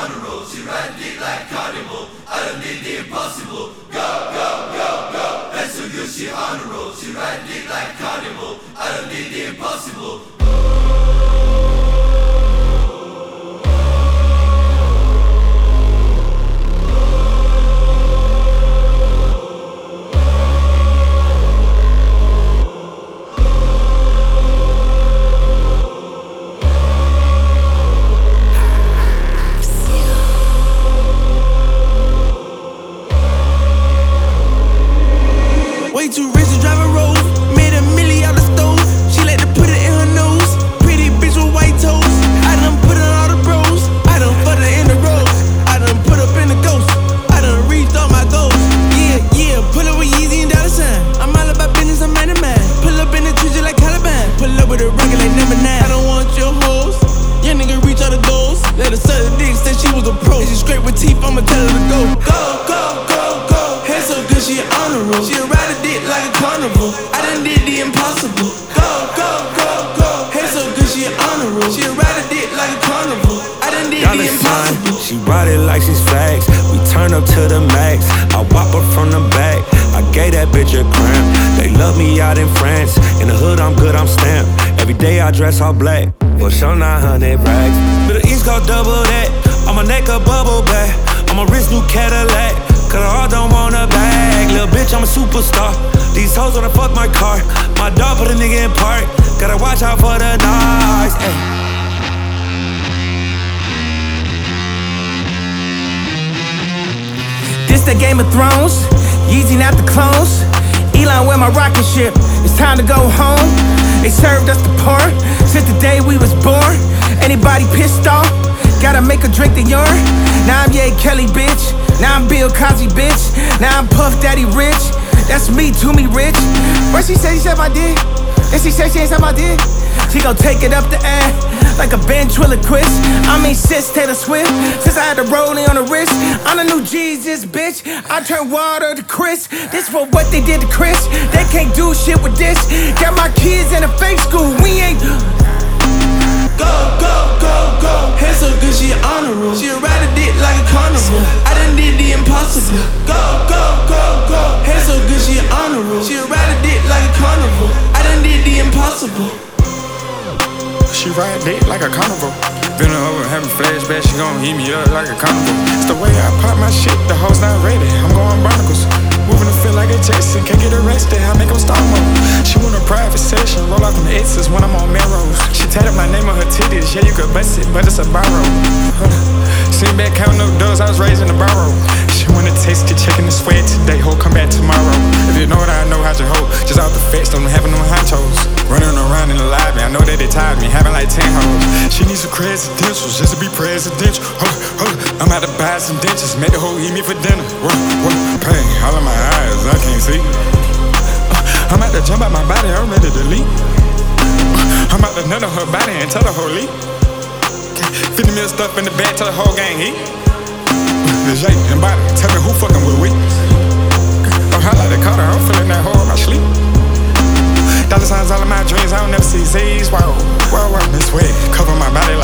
on the road. She ride dick like carnival. I done did the impossible. Go, go, go, go. That's so good, she on the road. She ride dick like carnival. I done did the impossible. Way too rich to drive a Rolls. Made a milli out the stove. She like to put it in her nose. Pretty bitch with white toes. I done put her all the bros. I done fucked her in the rose. I done put up in the ghost. I done reached all my goals. Yeah, yeah, pull up with Yeezy and dollar sign. I'm all about business, I'm man of mine. Pull up in the treasure like Caliban. Pull up with a rocket like number 9. I don't want your hoes. Young nigga reach all the goals. Let her suck the dick, said she was a pro. She scrape with teeth, I'ma tell her to go. Go, go, go, go. Hair so good, she on the road. She ride a dick like a carnival. I done did the impossible. Go, go, go, go. Hair so good, she on the road. She ride a dick like a carnival. I done did the impossible. She ride it like she's facts. We turn up to the max. I whop her from the back. I gave that bitch a cramp. They love me out in France. In the hood, I'm good, I'm stamped. Every day I dress all black. For sure 900 racks. To the East Coast, double that. On my neck, a bubble back. On my wrist, new Cadillac. Cause I all don't want a bag. Little bitch, I'm a superstar. These hoes wanna fuck my car. My dog put a nigga in park. Gotta watch out for the noise. Ay. This the Game of Thrones, Yeezy not the clones. Elon with my rocket ship, it's time to go home. They served us the part since the day we was born. Anybody pissed off, gotta make a drink the urine. Now I'm Ye Kelly, bitch. Now I'm Bill Cosby, bitch. Now I'm Puff Daddy Rich. That's me, to me rich. What she said my dick? And she said she ain't suck my dick. She gon' take it up the air like a ventriloquist. I mean, sis Taylor Swift. Since I had the rolling on the wrist, I'm the new Jesus, bitch. I turn water to Chris. This for what they did to Chris. They can't do shit with this. Got my kids in a fake school. We ain't. Go, go, go, go. Hair so good, she on the road. She ride a dick like a carnival. I done did the impossible. Go, go, go, go. Hair so good, she on the road. She ride a dick like a carnival. I done did the impossible. She ride dick like a carnival. Been over having flashbacks, she gon' eat me up like a carnival. It's the way I pop my shit, the hoes not ready. I'm going barnacles. Moving to feel like a Jason, can't get arrested, I make them start mode. She want a private session, roll out them X's when I'm on Melrose. She tatted my name on her titties, yeah you could bust it, but it's a borrow. Sitting back counting up doors, I was raised in the barrow. She wanna taste the chicken and sweat today, ho, come back tomorrow. If you know what I know, how's your hoe? Just out the fence, don't having them hot toes. Running around in the lobby, I know that they tired me, having like 10 hoes. She needs some presidentials, just to be presidential. I'm out to buy some dentures, make the hoe eat me for dinner. Pain, all in my eyes, I can't see. I'm out to jump out my body, I'm ready to leave. I'm out to nut on her body and tell the hoe leave. 50 mil stuff in the bag, tell the whole gang eat. The Jay and body, tell me who fucking with we. Oh, I like the Carter, I'm feeling that hoe in my sleep. Dollar signs all in my dreams, I don't never see Z's. Wow, wow, wow, this way. Cover my body